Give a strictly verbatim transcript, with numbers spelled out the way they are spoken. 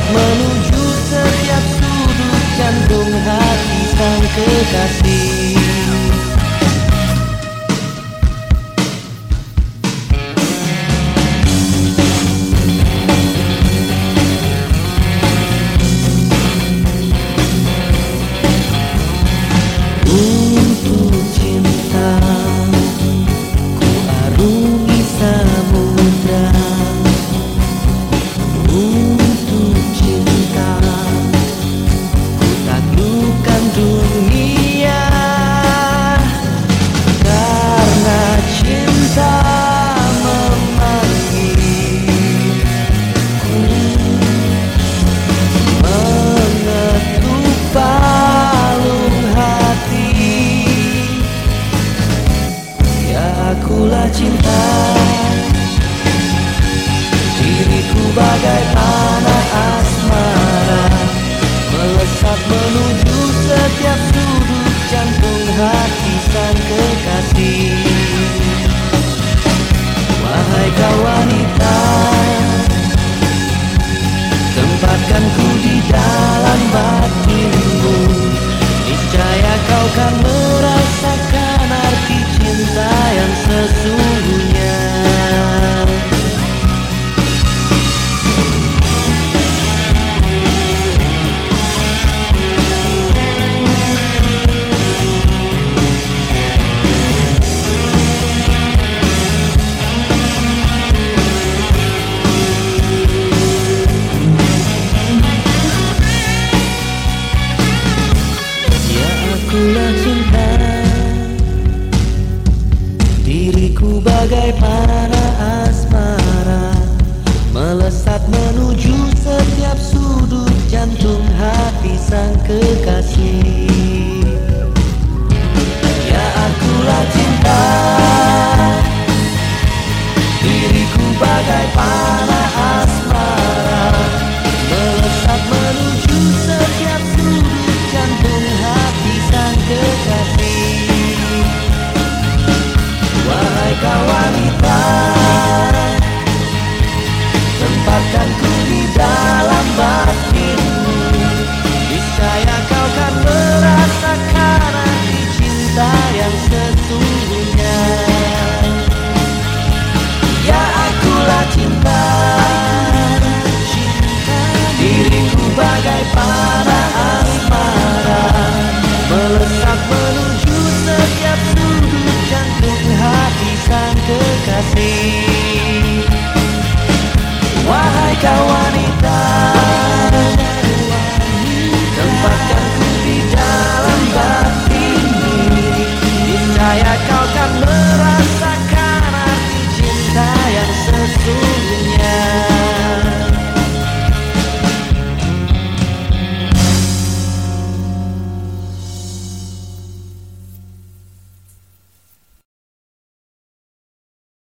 menuju setiap sudut jantung hati sang kekasih. Untuk cinta ku arungi samudra, untuk cinta ku taklukkan dunia. Karena cinta memanggil, mengetuk palung hati. Ya akulah cinta, diriku bagai panah asmara, melesat menuju setiap sudut jantung hati sang kekasih. Wahai kau wanita, tempatkan ku di dalam batinmu. Niscaya kau kan merasakan arti cinta yang sesungguhnya. Akulah cinta, diriku bagai panah asmara, melesat menuju setiap sudut jantung hati sang kekasih. Ya akulah cinta, diriku bagai panah asmara, melesat menuju setiap sudut jantung hati sang kekasih. Wahai kau wanita, tempatkan ku di dalam batinmu. Niscaya kau kan merasakan arti cinta yang sesungguhnya. Ya akulah cinta, diriku bagai panah asmara, melesat menuju setiap sudut jantung hati sang kekasih. Wahai kau wanita, tempatkan ku di dalam batinmu. Niscaya kau kan merasakan arti cinta yang sesungguhnya.